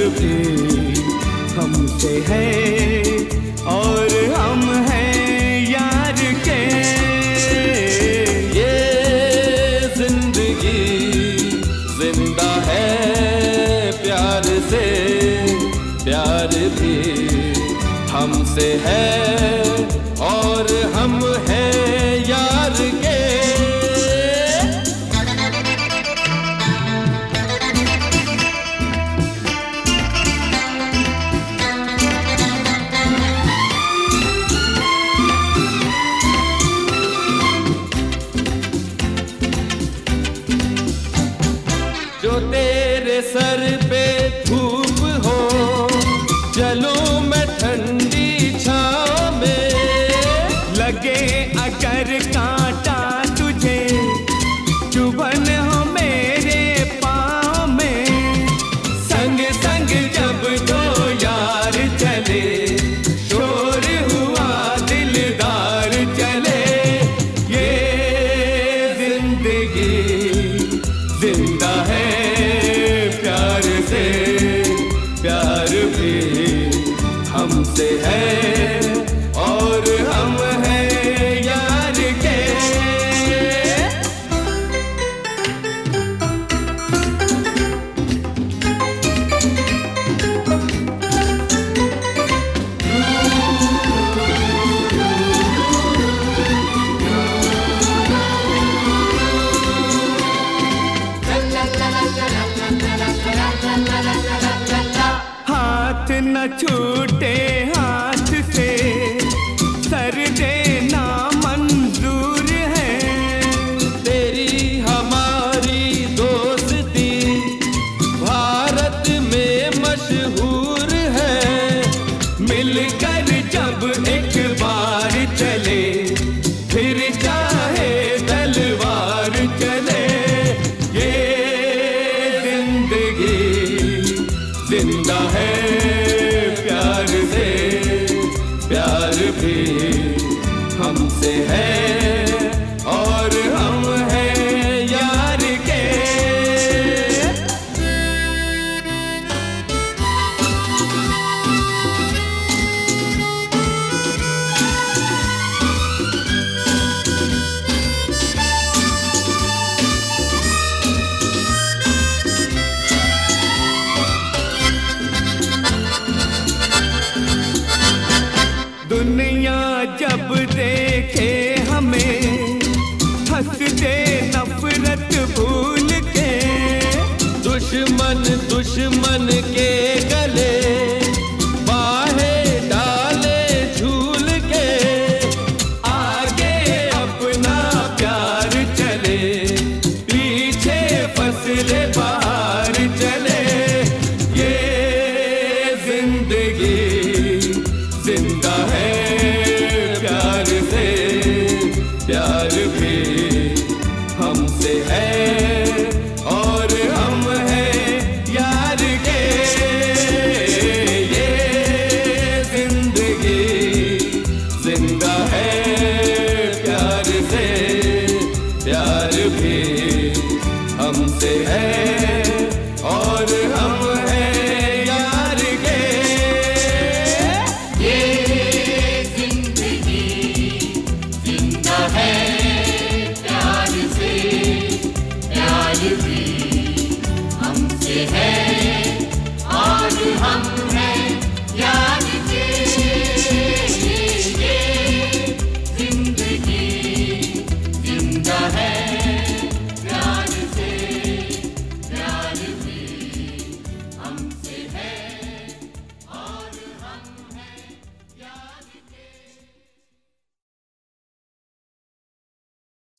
भी हमसे है और हम हैं यार के। ये जिंदगी जिंदा है प्यार से, प्यार भी हमसे है और हम हैं यार के। जो तेरे सर पे धूप हो, जलूं मैं ठंडी छाँव में। लगे अगर कांटा तुझे, चुभन हो मेरे पाँव में। संग संग जब दो यार चले, शोर हुआ दिलदार चले। ये जिंदगी जिंदा है प्यार से, प्यार भी हमसे है और हम हैं यार के। हाथ न छूटे हाथ से, सर देना मंजूर है। तेरी हमारी दोस्ती भारत में मशहूर है। मिलकर जब एक बार चले, फिर चाहे तलवार चले। ये जिंदगी जिंदा है प्यार से, प्यार भी हमसे है और हम हैं यार के। दुनिया जब देखे हमें, हंस दे नफरत भूल के। दुश्मन दुश्मन के गले बाहें डाले झूल के। आगे अपना प्यार चले, पीछे फसले बाहर चले। ये जिंदगी जिंदा है प्यार से, प्यार भी हमसे है और हम हैं यार के। ये जिंदगी जिंदा है प्यार से, प्यार भी हमसे है